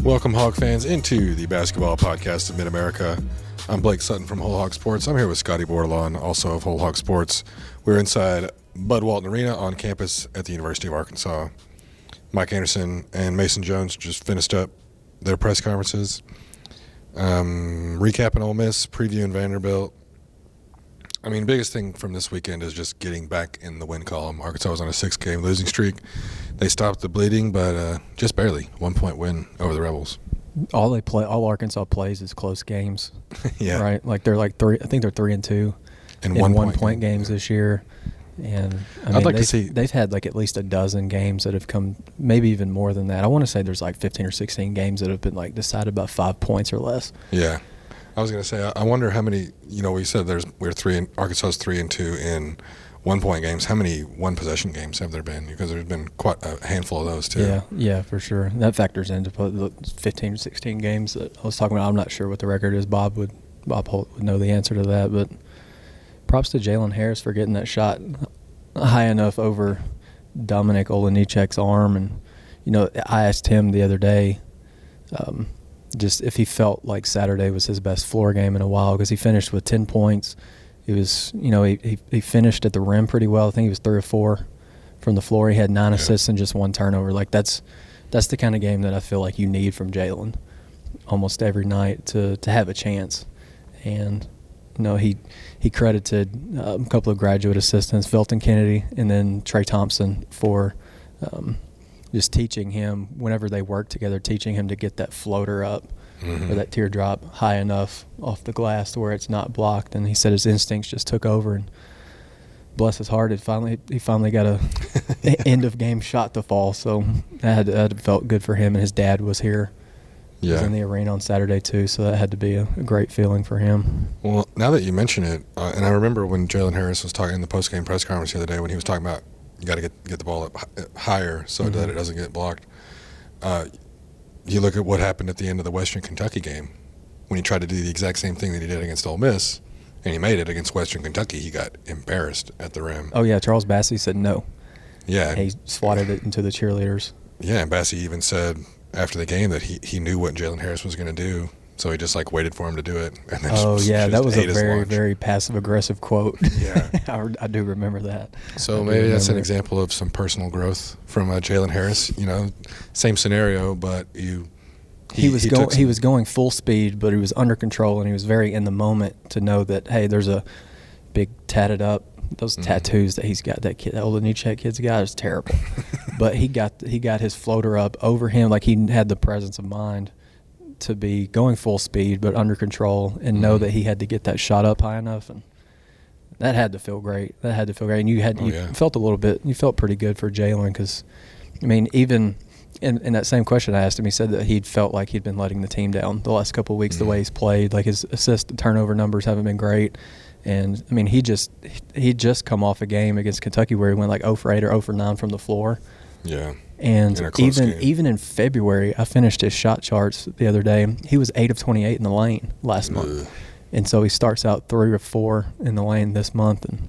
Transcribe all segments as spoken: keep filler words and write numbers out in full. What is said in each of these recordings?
Welcome, Hog fans, into the basketball podcast of Mid-America. I'm Blake Sutton from Whole Hog Sports. I'm here with Scotty Bordelon, also of Whole Hog Sports. We're inside Bud Walton Arena on campus at the University of Arkansas. Mike Anderson and Mason Jones just finished up their press conferences, um, recapping Ole Miss, previewing Vanderbilt. I mean, biggest thing from this weekend is just getting back in the win column. Arkansas was on a six-game losing streak. They stopped the bleeding, but uh, just barely. One-point win over the Rebels. All they play, all Arkansas plays is close games. Yeah, right. Like they're like three. I think they're three and two and in one, one point, point game. games Yeah. this year. And I mean, I'd like they've, to see they've had like at least a dozen games that have come, maybe even more than that. I want to say there's like fifteen or sixteen games that have been like decided by five points or less. Yeah. I was going to say, I wonder how many, you know, we said there's we're three, and Arkansas's three and two in one-point games. How many one-possession games have there been? Because there's been quite a handful of those, too. Yeah, yeah, for sure. That factors into the fifteen or sixteen games that I was talking about. I'm not sure what the record is. Bob would Bob Holt would know the answer to that. But props to Jalen Harris for getting that shot high enough over Dominic Olejnicek's arm. And, you know, I asked him the other day um, – just if he felt like Saturday was his best floor game in a while, because he finished with ten points. He was, you know, he, he he finished at the rim pretty well. I think he was three or four from the floor. He had nine yeah. assists and just one turnover. Like that's that's the kind of game that I feel like you need from Jalen almost every night to to have a chance. And you know, he he credited um, a couple of graduate assistants, Felton Kennedy and then Trey Thompson, for um, just teaching him, whenever they work together, teaching him to get that floater up mm-hmm. or that teardrop high enough off the glass to where it's not blocked. And he said his instincts just took over, and bless his heart, it finally he finally got a yeah. end of game shot to fall. So that, had, that felt good for him. And his dad was here. He yeah. was in the arena on Saturday too, so that had to be a, a great feeling for him. Well, now that you mention it, uh, and I remember when Jalen Harris was talking in the post-game press conference the other day when he was talking about you got to get get the ball up higher so mm-hmm. that it doesn't get blocked. Uh, you look at what happened at the end of the Western Kentucky game when he tried to do the exact same thing that he did against Ole Miss, and he made it against Western Kentucky. He got embarrassed at the rim. Oh, yeah, Charles Bassey said no. Yeah. And he swatted it into the cheerleaders. Yeah, and Bassey even said after the game that he, he knew what Jalen Harris was going to do. So he just, like, waited for him to do it. And then oh, just, yeah, just that was a very, lunch. very passive-aggressive quote. Yeah. I, I do remember that. So maybe that's an it. example of some personal growth from uh, Jalen Harris. You know, same scenario, but you he, he was he going some, he was going full speed, but he was under control, and he was very in the moment to know that, hey, there's a big tatted up. Those mm-hmm. tattoos that he's got, that kid, that Olejnicek kid's got, is terrible. But he got he got his floater up over him, like he had the presence of mind to be going full speed but under control and know mm-hmm. that he had to get that shot up high enough, and that had to feel great. That had to feel great. And you had oh, you yeah. felt a little bit, you felt pretty good for Jalen because, I mean, even in, in that same question I asked him, he said that he'd felt like he'd been letting the team down the last couple of weeks mm-hmm. the way he's played. Like his assist and turnover numbers haven't been great. And, I mean, he just he'd just come off a game against Kentucky where he went like zero for eight or zero for nine from the floor. Yeah. And even game. even in February, I finished his shot charts the other day. He was eight of twenty-eight in the lane last Ugh. month. And so he starts out three or four in the lane this month and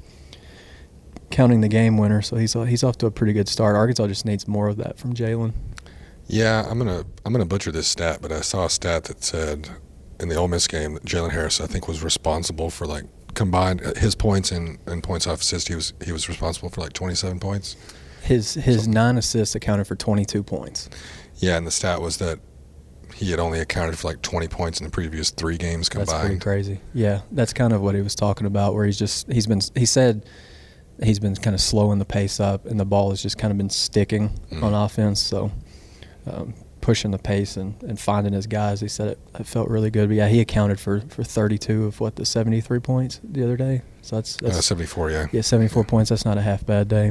counting the game winner. So he's he's off to a pretty good start. Arkansas just needs more of that from Jalen. Yeah, I'm gonna I'm gonna butcher this stat, but I saw a stat that said in the Ole Miss game that Jalen Harris, I think, was responsible for like combined his points and, and points off assist. He was he was responsible for like twenty-seven points. His his so, nine assists accounted for twenty-two points. Yeah, and the stat was that he had only accounted for like twenty points in the previous three games combined. That's pretty crazy. Yeah, that's kind of what he was talking about, where he's just he's been he said he's been kind of slowing the pace up, and the ball has just kind of been sticking mm. on offense. So um, pushing the pace and, and finding his guys, he said it, it felt really good. But yeah, he accounted for, for thirty-two of what the seventy-three points the other day. So that's, that's uh, seventy-four. Yeah. Yeah, seventy-four yeah. points. That's not a half bad day.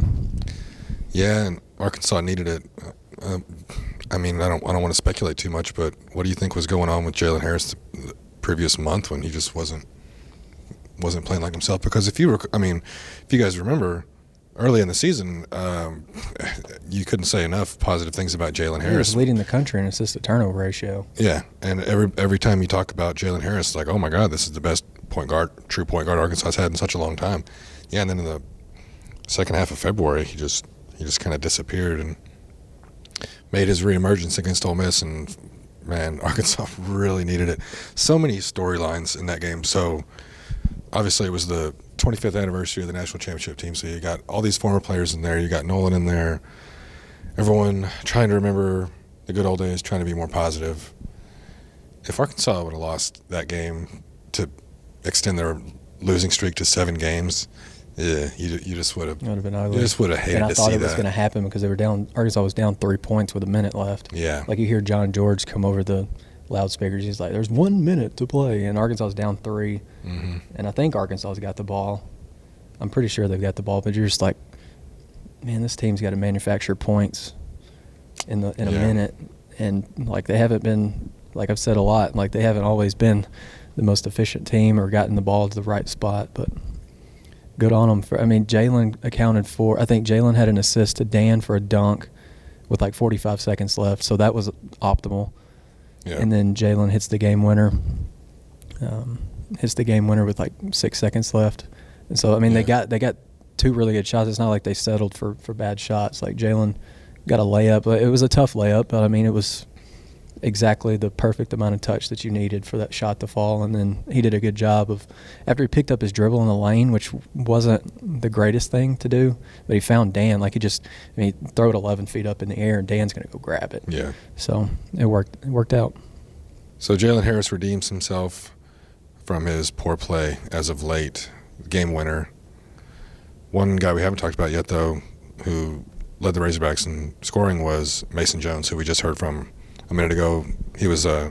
Yeah, and Arkansas needed it. Uh, I mean, I don't I don't want to speculate too much, but what do you think was going on with Jalen Harris the previous month when he just wasn't wasn't playing like himself? Because if you were, I mean, if you guys remember, early in the season, um, you couldn't say enough positive things about Jalen Harris. He was leading the country in assist to turnover ratio. Yeah, and every every time you talk about Jalen Harris, it's like, oh my God, this is the best point guard, true point guard Arkansas has had in such a long time. Yeah, and then in the second half of February, he just he just kind of disappeared and made his reemergence against Ole Miss and man, Arkansas really needed it. So many storylines in that game. So obviously it was the twenty-fifth anniversary of the national championship team, so you got all these former players in there. You got Nolan in there. Everyone trying to remember the good old days, trying to be more positive. If Arkansas would have lost that game to extend their losing streak to seven games, yeah, you you just would have. Would have been ugly. You just would have hated and I to thought see it was that. going to happen because they were down. Arkansas was down three points with a minute left. Yeah. Like you hear John George come over the loudspeakers. He's like, "There's one minute to play," and Arkansas is down three. Mm-hmm. And I think Arkansas's got the ball. I'm pretty sure they've got the ball, but you're just like, man, this team's got to manufacture points in the in a Yeah. minute, and like they haven't been. Like I've said a lot, like they haven't always been the most efficient team or gotten the ball to the right spot, but good on them. For, I mean, Jalen accounted for, I think Jalen had an assist to Dan for a dunk with like forty-five seconds left, so that was optimal. Yeah. And then Jalen hits the game winner, um, hits the game winner with like six seconds left. And so, I mean, Yeah. they got they got two really good shots. It's not like they settled for, for bad shots. Like Jalen got a layup. It was a tough layup, but I mean, it was exactly the perfect amount of touch that you needed for that shot to fall. And then he did a good job of, after he picked up his dribble in the lane, which wasn't the greatest thing to do, but he found Dan. Like he just, I mean, he throw it eleven feet up in the air and Dan's going to go grab it. Yeah. So it worked. It worked out. So Jalen Harris redeems himself from his poor play as of late. Game winner. One guy we haven't talked about yet, though, who led the Razorbacks in scoring was Mason Jones, who we just heard from a minute ago. He was uh,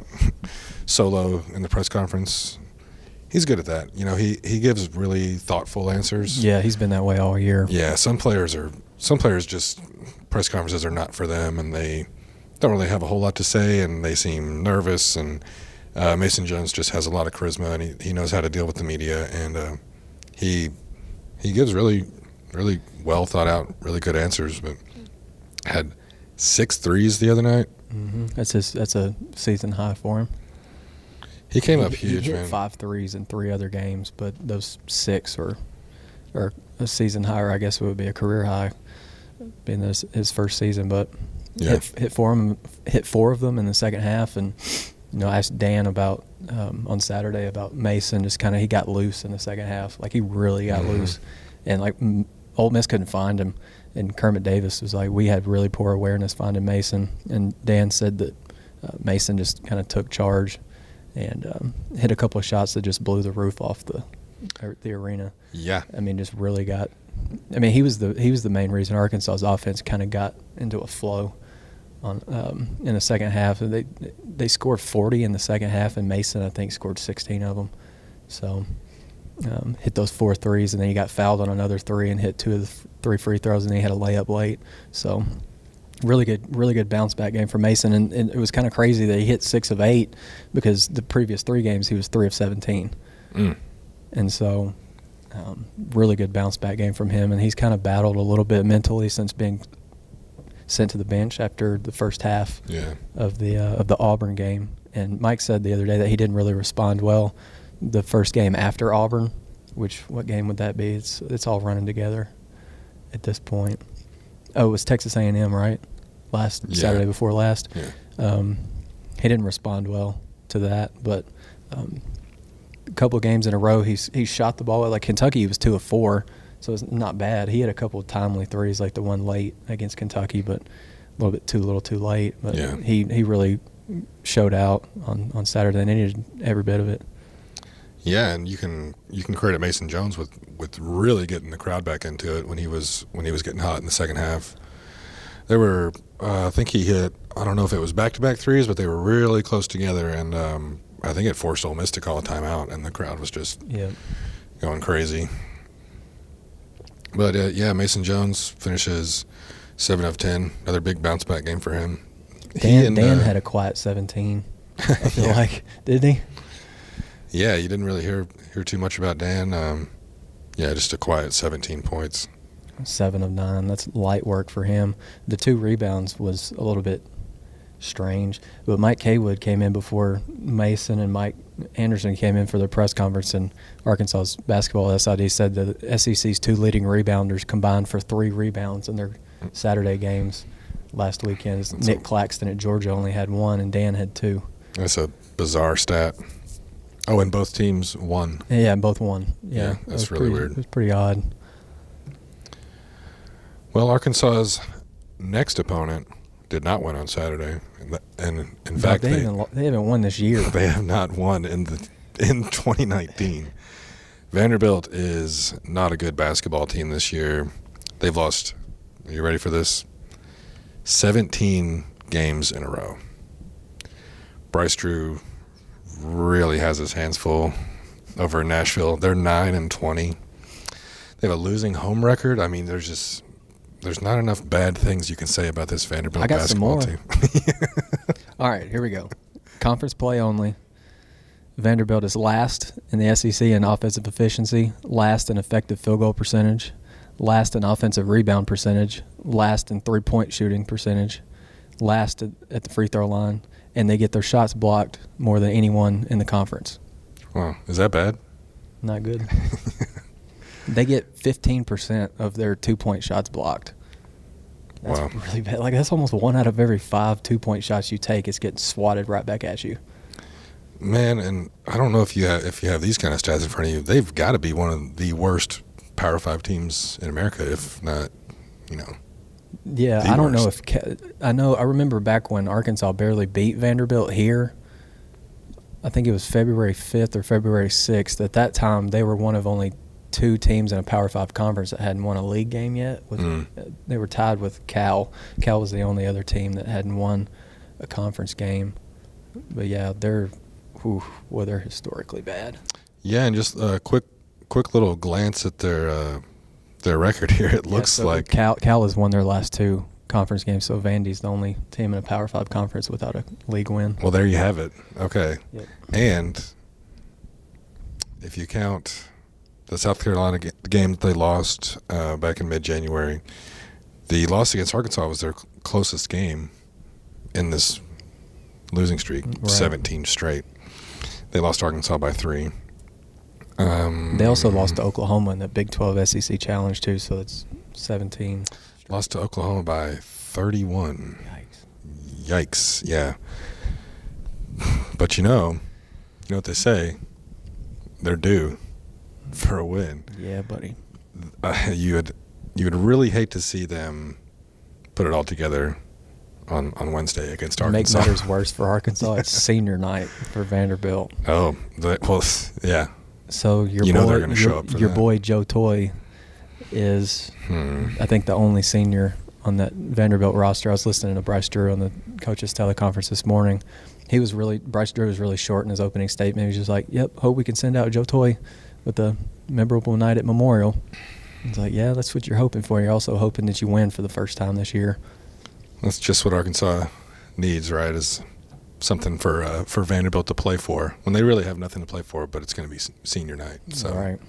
solo in the press conference. He's good at that. You know, he, he gives really thoughtful answers. Yeah, he's been that way all year. Yeah, some players are some players just press conferences are not for them, and they don't really have a whole lot to say, and they seem nervous. And uh, Mason Jones just has a lot of charisma, and he, he knows how to deal with the media, and uh, he he gives really really well thought out, really good answers. But had six threes the other night. Mm-hmm. That's his. That's a season high for him. He came he, up huge, he hit man. five threes in three other games, but those six are, are a season high, or I guess it would be a career high, being this his first season. But Yeah. hit hit four of them, hit four of them in the second half, and you know I asked Dan about um, on Saturday about Mason. Just kind of he got loose in the second half, like he really got Mhm. loose, and like m- Ole Miss couldn't find him. And Kermit Davis was like, we had really poor awareness finding Mason. And Dan said that uh, Mason just kind of took charge and um, hit a couple of shots that just blew the roof off the or the arena. Yeah. I mean, just really got. I mean, he was the he was the main reason Arkansas's offense kind of got into a flow on um, in the second half. And they they scored forty in the second half, and Mason I think scored sixteen of them. So. Um, hit those four threes, and then he got fouled on another three and hit two of the f- three free throws, and then he had a layup late. So really good, really good bounce back game for Mason. And, and it was kind of crazy that he hit six of eight because the previous three games he was three of seventeen. Mm. And so um, really good bounce back game from him. And he's kind of battled a little bit mentally since being sent to the bench after the first half Yeah. of the uh, of the Auburn game. And Mike said the other day that he didn't really respond well the first game after Auburn, which what game would that be? It's it's all running together at this point. Oh, it was Texas A and M, right? Last Yeah. Saturday before last. Yeah. Um, he didn't respond well to that, but um, a couple of games in a row, he's he shot the ball. Like Kentucky, he was two of four, so it's not bad. He had a couple of timely threes, like the one late against Kentucky, but a little bit too little, too late. But Yeah. he he really showed out on on Saturday, and he needed every bit of it. Yeah, and you can you can credit Mason Jones with, with really getting the crowd back into it when he was when he was getting hot in the second half. There were uh, I think he hit I don't know if it was back to back threes, but they were really close together, and um, I think it forced Ole Miss to call a timeout, and the crowd was just Yeah. going crazy. But uh, yeah, Mason Jones finishes seven of ten. Another big bounce back game for him. He Dan and, Dan uh, had a quiet seventeen. I feel Yeah. like, didn't he? Yeah, you didn't really hear hear too much about Dan. Um, yeah, just a quiet seventeen points. Seven of nine. That's light work for him. The two rebounds was a little bit strange, but Mike Kaywood came in before Mason and Mike Anderson came in for their press conference, and Arkansas's basketball S I D said the S E C's two leading rebounders combined for three rebounds in their Saturday games. last weekend. That's Nick a, Claxton at Georgia only had one, and Dan had two. That's a bizarre stat. Oh, and both teams won. Yeah, both won. Yeah, yeah that's really pretty, weird. It was pretty odd. Well, Arkansas's next opponent did not win on Saturday, and, and in No, fact, they, they haven't, they haven't won this year. They have not won in the in twenty nineteen. Vanderbilt is not a good basketball team this year. They've lost. Are you ready for this? seventeen games in a row. Bryce Drew really has his hands full over in Nashville. They're nine and twenty. They have a losing home record. I mean, there's just there's not enough bad things you can say about this Vanderbilt I got some basketball more. team. All right, here we go. Conference play only. Vanderbilt is last in the S E C in offensive efficiency, last in effective field goal percentage, last in offensive rebound percentage, last in three-point shooting percentage, last at, at the free throw line, and they get their shots blocked more than anyone in the conference. Wow, is that bad? Not good. They get fifteen percent of their two-point shots blocked. That's Wow. really bad. Like, that's almost one out of every five two-point shots you take is getting swatted right back at you. Man, and I don't know if you have, if you have these kind of stats in front of you. They've got to be one of the worst Power Five teams in America, if not, you know. Yeah, the I don't know worst. if – I know – I remember back when Arkansas barely beat Vanderbilt here. I think it was February fifth or February sixth. At that time, they were one of only two teams in a Power Five conference that hadn't won a league game yet. With, Mm. They were tied with Cal. Cal was the only other team that hadn't won a conference game. But, yeah, they're – whew, well, they're historically bad. Yeah, and just a quick quick little glance at their uh, their record here. It looks Yeah, so like Cal, Cal has won their last two conference games, so Vandy's the only team in a Power Five conference without a league win. well, there you have it. Okay, Yep. and if you count the South Carolina ga- game that they lost uh, back in mid-January, the loss against Arkansas was their cl- closest game in this losing streak, Right. seventeen straight. They lost to Arkansas by three. Um, They also lost to Oklahoma in the Big twelve S E C Challenge, too, so it's seventeen. Lost to Oklahoma by thirty-one. Yikes. Yikes, yeah. But you know, you know what they say? They're due for a win. Yeah, buddy. Uh, you would you would really hate to see them put it all together on, on Wednesday against To make Arkansas. matters worse for Arkansas, it's senior night for Vanderbilt. Oh, the, well, yeah. So your You boy, know they're gonna your, show up for your that. boy Joe Toy is, Hmm. I think, the only senior on that Vanderbilt roster. I was listening to Bryce Drew on the coaches' teleconference this morning. He was really Bryce Drew was really short in his opening statement. He was just like, "Yep, hope we can send out Joe Toy with a memorable night at Memorial." It's like, yeah, that's what you're hoping for. You're also hoping that you win for the first time this year. That's just what Arkansas needs, right? Is something for uh, for Vanderbilt to play for when they really have nothing to play for, but it's going to be s- senior night. So, All right.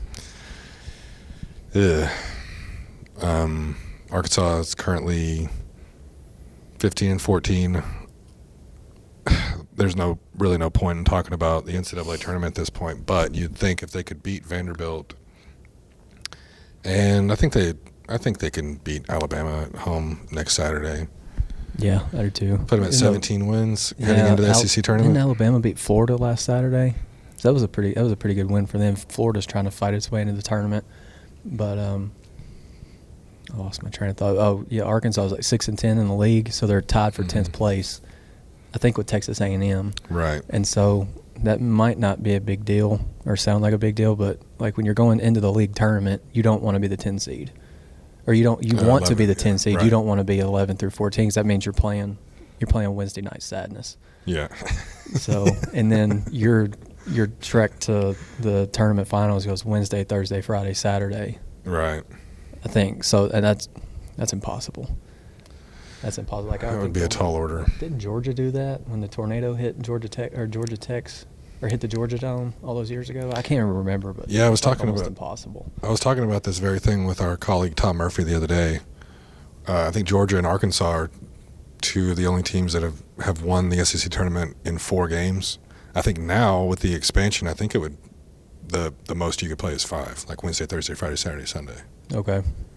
Ugh. Um, Arkansas is currently fifteen and fourteen. There's no really no point in talking about the N C double A tournament at this point, but you'd think if they could beat Vanderbilt, and I think they, I think they can beat Alabama at home next Saturday. Yeah, I do too. Put them at You know, seventeen wins heading yeah, into the Al- S E C tournament. Didn't Alabama beat Florida last Saturday? So that was a pretty that was a pretty good win for them. Florida's trying to fight its way into the tournament, but um, I lost my train of thought. Oh yeah, Arkansas is like six and ten in the league, so they're tied for Mhm. tenth place. I think with Texas A and M, Right. and so that might not be a big deal or sound like a big deal, but like when you're going into the league tournament, you don't want to be the ten seed, or you don't you Uh, want to be the eleven, ten yeah, seed. right. You don't want to be eleven through fourteen because that means you're playing you're playing Wednesday night sadness. Yeah. So, and then your your trek to the tournament finals goes Wednesday, Thursday, Friday, Saturday. Right. I think so, and that's that's impossible. That's impossible. Like I That would think be a the- tall order. Didn't Georgia do that when the tornado hit Georgia Tech or Georgia Tech's or hit the Georgia Dome all those years ago? I can't even remember, but Yeah, I was it's like talking almost about- impossible. I was talking about this very thing with our colleague Tom Murphy the other day. Uh, I think Georgia and Arkansas are two of the only teams that have, have won the S E C tournament in four games. I think now with the expansion, I think it would the the most you could play is five, like Wednesday, Thursday, Friday, Saturday, Sunday. Okay,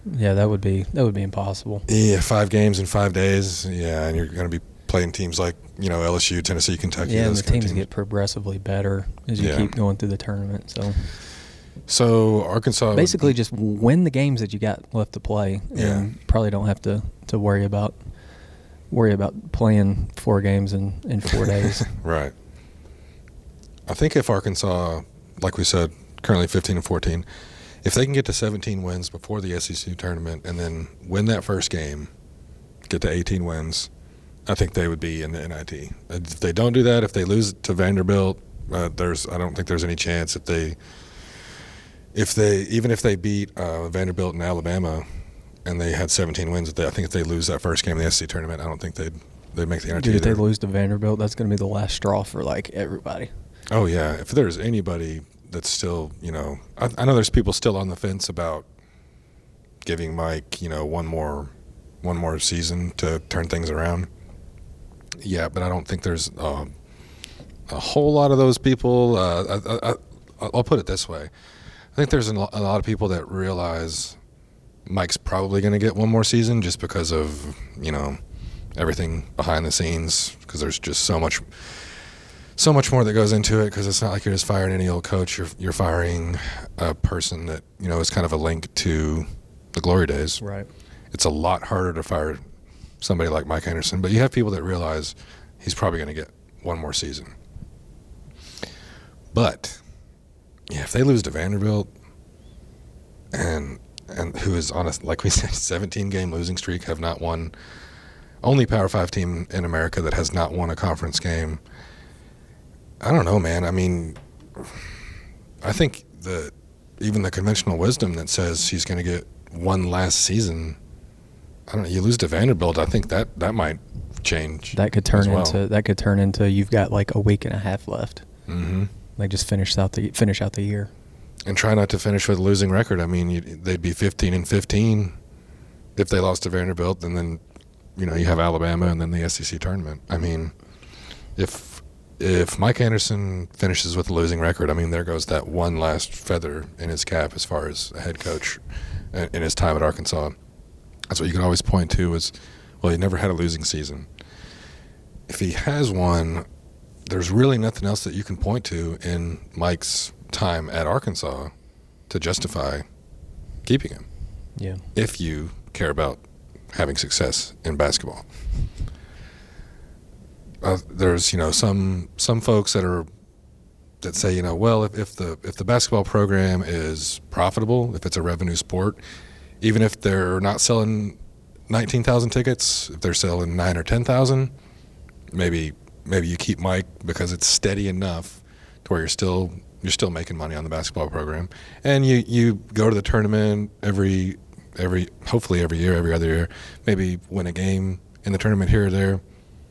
Yeah, that would be that would be impossible. Yeah, five games in five days. Yeah, and you're going to be playing teams like, you know, L S U, Tennessee, Kentucky. Yeah, and those the kind teams, of teams get progressively better as you Yeah. keep going through the tournament. So So Arkansas basically, would, just win the games that you got left to play, and Yeah. probably don't have to, to worry about worry about playing four games in, in four days. right. I think if Arkansas, like we said, currently fifteen and fourteen, if they can get to seventeen wins before the S E C tournament and then win that first game, get to eighteen wins, I think they would be in the N I T. If they don't do that, if they lose to Vanderbilt, uh, there's I don't think there's any chance. If they, if they even if they beat uh, Vanderbilt and Alabama, and they had seventeen wins, they, I think if they lose that first game in the S E C tournament, I don't think they'd they'd make the N I T. Dude, if they either. lose to Vanderbilt, that's going to be the last straw for like everybody. Oh yeah, if there's anybody that's still, you know, I, I know there's people still on the fence about giving Mike, you know, one more, one more season to turn things around. Yeah, but I don't think there's uh, a whole lot of those people. Uh, I, I, I'll put it this way: I think there's a lot of people that realize Mike's probably going to get one more season just because of, you know, everything behind the scenes. Because there's just so much. So much more that goes into it, because it's not like you're just firing any old coach. You're you're firing a person that, you know, is kind of a link to the glory days. Right. It's a lot harder to fire somebody like Mike Anderson, but you have people that realize he's probably going to get one more season. But yeah, if they lose to Vanderbilt, and and who is on a, like we said, seventeen game losing streak, have not won, only Power Five team in America that has not won a conference game. I don't know, man. I mean, I think the even the conventional wisdom that says he's going to get one last season, I don't know. You lose to Vanderbilt, I think that, that might change. That could turn as well. into that could turn into you've got like a week and a half left. Mm-hmm. Like just finish out the finish out the year. And try not to finish with a losing record. I mean, you, they'd be fifteen and fifteen if they lost to Vanderbilt, and then, you know, you have Alabama and then the S E C tournament. I mean, if if Mike Anderson finishes with a losing record, I mean, there goes that one last feather in his cap as far as a head coach in, in his time at Arkansas. That's what you can always point to is, well, he never had a losing season. If he has one, there's really nothing else that you can point to in Mike's time at Arkansas to justify keeping him. Yeah. If you care about having success in basketball. Uh, there's, you know, some some folks that are that say, you know, well, if, if the if the basketball program is profitable, if it's a revenue sport, even if they're not selling nineteen thousand tickets, if they're selling nine or ten thousand, maybe maybe you keep Mike because it's steady enough to where you're still you're still making money on the basketball program, and you, you go to the tournament every every hopefully every year, every other year, maybe win a game in the tournament here or there.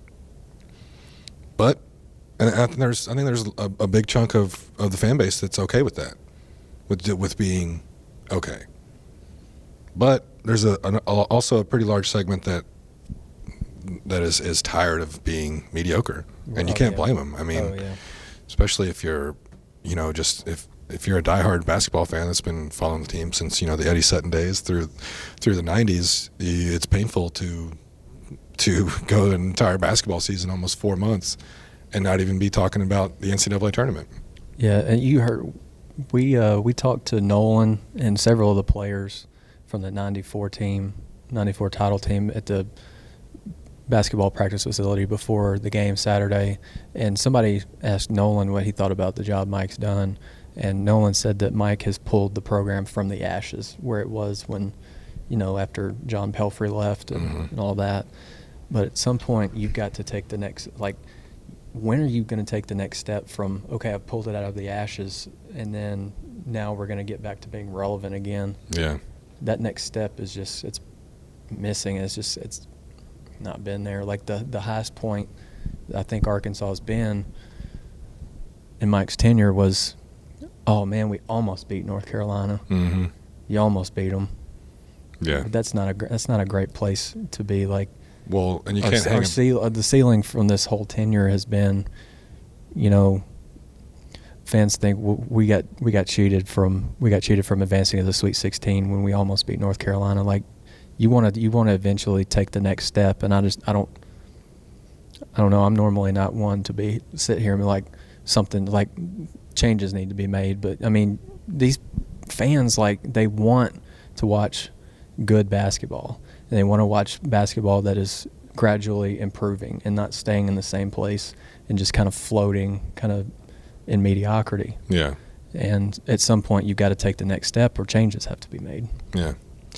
But and I think there's I think there's a, a big chunk of, of the fan base that's okay with that, with with being okay. But there's a an, also a pretty large segment that that is, is tired of being mediocre, and you Oh, can't yeah. blame them. I mean, Oh, yeah. especially if you're, you know, just if if you're a diehard basketball fan that's been following the team since, you know, the Eddie Sutton days through through the nineties, it's painful to to go an entire basketball season, almost four months, and not even be talking about the N C double A tournament. Yeah, and you heard we uh, we talked to Nolan and several of the players from the ninety-four team, ninety-four title team at the basketball practice facility before the game Saturday, and somebody asked Nolan what he thought about the job Mike's done, and Nolan said that Mike has pulled the program from the ashes where it was when, you know, after John Pelfrey left and, Mhm. and all that. But at some point you've got to take the next, like, when are you going to take the next step from, okay, I've pulled it out of the ashes, and then now we're going to get back to being relevant again? Yeah. That next step is just, it's missing. It's just, it's not been there. Like the, the highest point I think Arkansas has been in Mike's tenure was, oh, man, we almost beat North Carolina. Mm-hmm. You almost beat them. Yeah. But that's not a gr- that's not a great place to be. Like, Well, and you our, can't hang our a- ceil- uh, the ceiling from this whole tenure has been, you know, fans think w- we got we got cheated from we got cheated from advancing to the Sweet sixteen when we almost beat North Carolina. Like, you want to you want to eventually take the next step, and I just I don't I don't know. I'm normally not one to be sit here and be like something like changes need to be made, but I mean these fans, like, they want to watch good basketball, and they want to watch basketball that is gradually improving and not staying in the same place and just kind of floating kind of in mediocrity. Yeah. And at some point you've got to take the next step or changes have to be made. Yeah.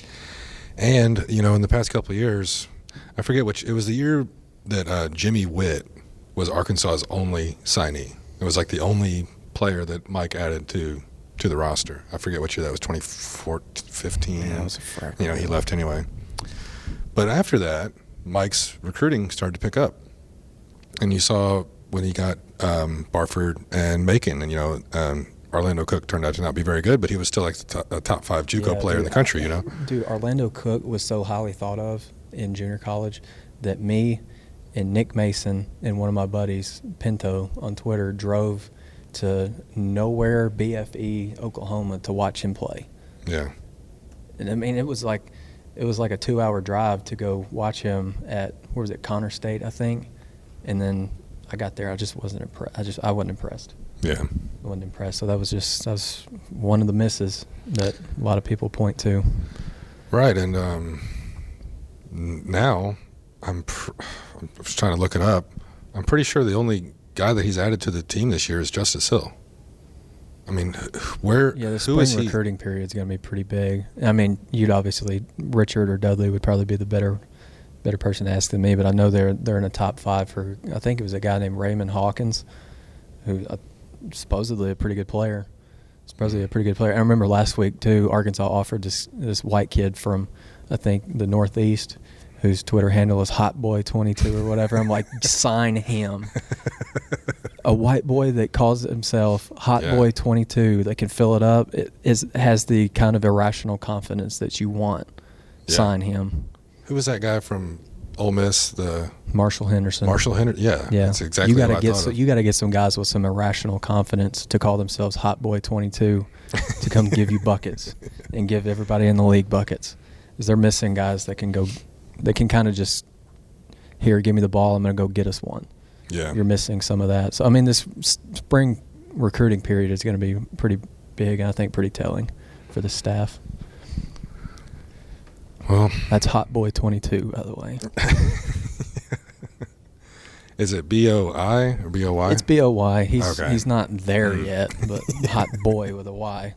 And, you know, in the past couple of years, I forget which, it was the year that uh, Jimmy Witt was Arkansas's only signee. It was like the only player that Mike added to to the roster. I forget what year that was, twenty fifteen. Yeah, it was a frack. You know, he left anyway. But after that, Mike's recruiting started to pick up. And you saw when he got um, Barford and Macon, and, you know, um, Orlando Cook turned out to not be very good, but he was still like the top, a top five JUCO Yeah, player dude, in the country, you know? Dude, Orlando Cook was so highly thought of in junior college that me and Nick Mason and one of my buddies, Pinto, on Twitter, drove to Nowhere, B F E, Oklahoma to watch him play. Yeah. And I mean, it was like it was like a two-hour drive to go watch him at, where was it, Connor State, I think. And then I got there, I just wasn't impressed. I just I wasn't impressed. Yeah. I wasn't impressed. So that was just that was one of the misses that a lot of people point to. Right, and um, now I'm, pr- I'm just trying to look it up. I'm pretty sure the only guy that he's added to the team this year is Justice Hill. I mean, where? Yeah, the who is spring he? recruiting period is going to be pretty big. I mean, you'd obviously Richard or Dudley would probably be the better better person to ask than me, but I know they're they're in a top five for. I think it was a guy named Raymond Hawkins, who uh, supposedly a pretty good player. Supposedly a pretty good player. I remember last week too, Arkansas offered this this white kid from, I think, the Northeast, whose Twitter handle is Hot Boy twenty-two or whatever. I'm like, sign him. A white boy that calls himself Hot Yeah. Boy twenty-two that can fill it up, it is has the kind of irrational confidence that you want. Yeah. Sign him. Who was that guy from Ole Miss? The Marshall Henderson. Marshall Henderson. Yeah, Yeah, that's exactly you gotta what I get thought so, of. you got to get some guys with some irrational confidence to call themselves Hot Boy twenty-two to come give you buckets and give everybody in the league buckets. Because they're missing guys that can go, they can kind of just, here, give me the ball, I'm going to go get us one. Yeah. You're missing some of that. So I mean, this s- spring recruiting period is going to be pretty big, and I think pretty telling for the staff. Well, That's Hot Boy twenty-two, by the way. is it B O I or B O Y? It's B O Y. He's Okay. he's not there yet, but Hot Boy with a Y.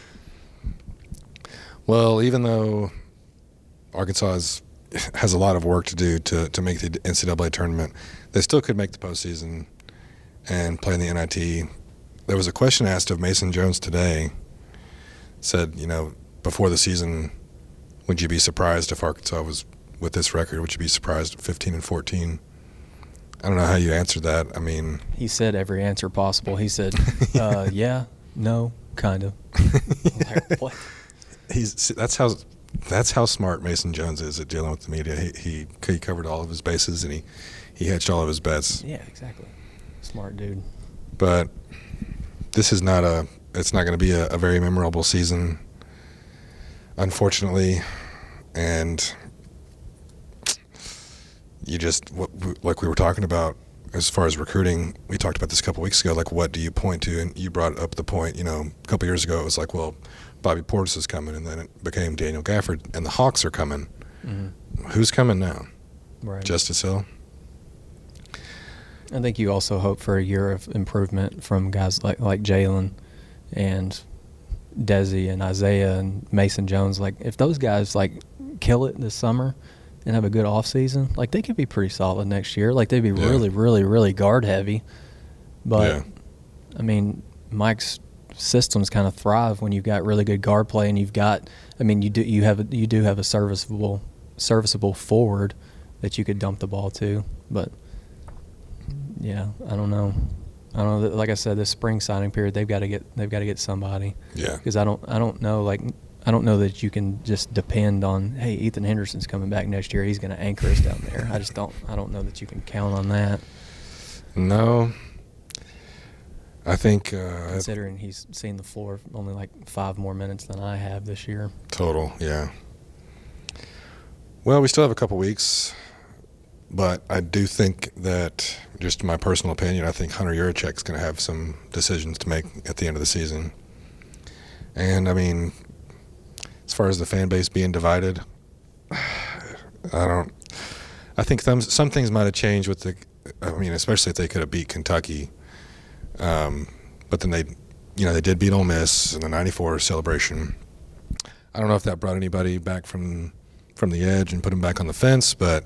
Well, even though Arkansas is, has a lot of work to do to, to make the N C double A tournament, they still could make the postseason and play in the N I T. There was a question asked of Mason Jones today. Said, you know, before the season, would you be surprised if Arkansas was with this record? Would you be surprised at fifteen and fourteen? I don't know how you answered that. I mean, He said every answer possible. He said, uh, yeah, no, kind of. Like, what? he's see, that's how that's how smart Mason Jones is at dealing with the media. He he, he covered all of his bases and he, he hedged all of his bets. Yeah, exactly. Smart dude. But this is not a it's not going to be a, a very memorable season, unfortunately. And you just what, like we were talking about as far as recruiting, we talked about this a couple weeks ago. Like, what do you point to? And you brought up the point. You know, a couple years ago, it was like, well, Bobby Portis is coming, and then it became Daniel Gafford, and the Hawks are coming. Mm-hmm. Who's coming now? Right. Justice Hill. I think you also hope for a year of improvement from guys like like Jalen and Desi and Isaiah and Mason Jones. Like, if those guys like kill it this summer and have a good off season, like, they could be pretty solid next year. Like, they'd be Yeah. really, really, really guard heavy. But Yeah. I mean, Mike's systems kind of thrive when you've got really good guard play, and you've got. I mean, you do you have a, you do have a serviceable serviceable forward that you could dump the ball to, but. Yeah, I don't know. I don't know. Like I said, this spring signing period, they've got to get they've got to get somebody. Yeah. Because I don't I don't know like I don't know that you can just depend on, hey, Ethan Henderson's coming back next year, he's going to anchor us down there. I just don't I don't know that you can count on that. No. I think uh, considering he's seen the floor only like five more minutes than I have this year. Total, yeah. Well, we still have a couple weeks, but I do think that, just in my personal opinion, I think Hunter Yurachek's going to have some decisions to make at the end of the season. And, I mean, as far as the fan base being divided, I don't – I think some, some things might have changed with the – I mean, especially if they could have beat Kentucky. Um, but then they – you know, they did beat Ole Miss in the ninety-four celebration. I don't know if that brought anybody back from from the edge and put them back on the fence, but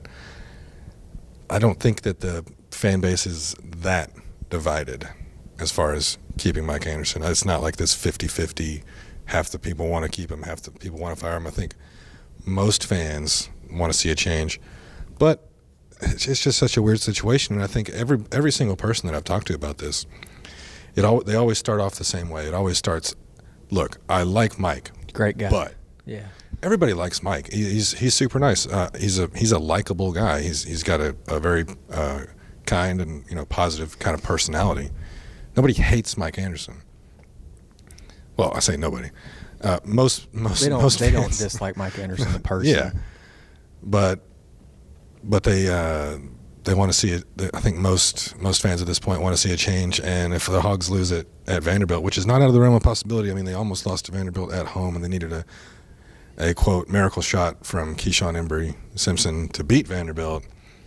I don't think that the fan base is that divided as far as keeping Mike Anderson. It's not like this fifty-fifty, half the people want to keep him, half the people want to fire him. I think most fans want to see a change, but it's just such a weird situation, and I think every every single person that I've talked to about this, it all they always start off the same way. It always starts, look, I like Mike, great guy, but yeah, everybody likes Mike. He, he's he's super nice. Uh, he's a he's a likable guy. He's he's got a, a very uh, kind and you know positive kind of personality. Nobody hates Mike Anderson. Well, I say nobody. Uh, most most they don't most they fans, don't dislike Mike Anderson the person. Yeah, but but they uh, they want to see it. I think most most fans at this point want to see a change. And if the Hogs lose it at Vanderbilt, which is not out of the realm of possibility, I mean they almost lost to Vanderbilt at home, and they needed a a quote miracle shot from Keyshawn Embry Simpson to beat Vanderbilt.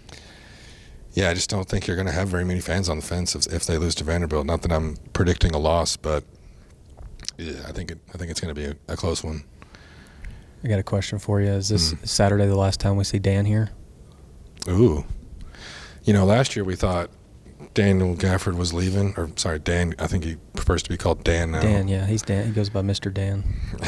Yeah, I just don't think you're going to have very many fans on the fence if, if they lose to Vanderbilt. Not that I'm predicting a loss, but yeah, I think it, I think it's going to be a, a close one. I got a question for you. Is this Mm. Saturday the last time we see Dan here? Ooh, you know, last year we thought Daniel Gafford was leaving, or sorry, Dan. I think he prefers to be called Dan now. Dan, yeah, he's Dan. He goes by Mister Dan.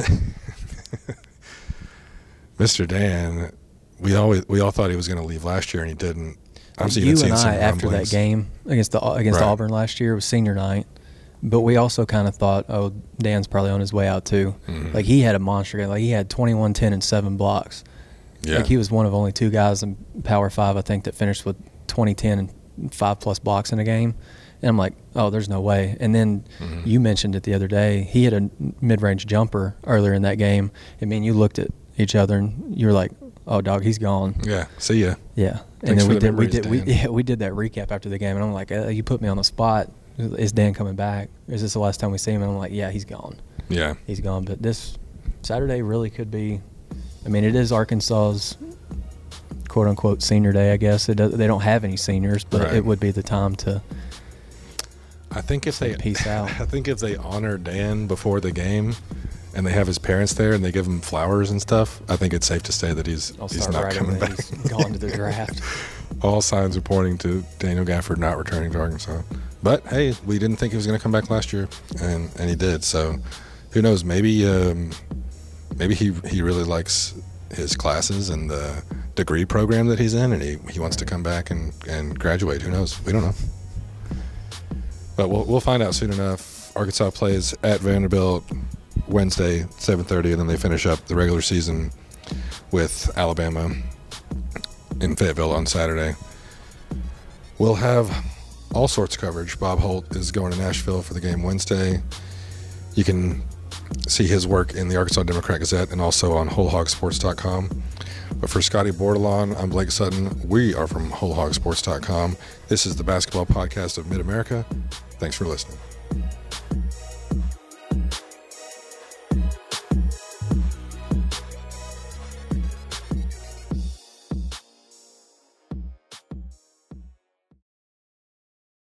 Mister Dan, we always we all thought he was going to leave last year, and he didn't. I'm you even seeing and some I, after that rumblings. game against the against Right. Auburn last year, it was senior night, but we also kind of thought, oh, Dan's probably on his way out too. Mhm. Like he had a monster game. Like he had twenty-one, ten, and seven blocks. Yeah. Like he was one of only two guys in Power Five, I think, that finished with twenty, ten, and five plus blocks in a game. And I'm like, oh, there's no way. And then Mhm. you mentioned it the other day. He had a mid-range jumper earlier in that game. I mean, you looked at each other and you were like, oh, dog, he's gone. Yeah. See ya. Yeah, Thanks and then for we the did we memories, did we Dan. yeah we did that recap after the game, and I'm like, uh, you put me on the spot. Is Dan coming back? Is this the last time we see him? And I'm like, yeah, he's gone. Yeah. He's gone. But this Saturday really could be. I mean, it is Arkansas's quote unquote senior day. I guess it does, they don't have any seniors, but Right. it would be the time to. I think if they Peace out. I think if they honor Dan before the game, and they have his parents there, and they give him flowers and stuff, I think it's safe to say that he's I'll he's start not writing coming that back. he's gone to the draft. All signs are pointing to Daniel Gafford not returning to Arkansas. But hey, we didn't think he was going to come back last year, and and he did. So who knows? Maybe um, maybe he he really likes his classes and the degree program that he's in, and he, he wants to come back and, and graduate. Who knows? We don't know. But we'll we'll find out soon enough. Arkansas plays at Vanderbilt Wednesday, seven thirty, and then they finish up the regular season with Alabama in Fayetteville on Saturday. We'll have all sorts of coverage. Bob Holt is going to Nashville for the game Wednesday. You can see his work in the Arkansas Democrat Gazette and also on whole hog sports dot com. But for Scotty Bordelon, I'm Blake Sutton. We are from whole hog sports dot com. This is the basketball podcast of Mid-America. Thanks for listening.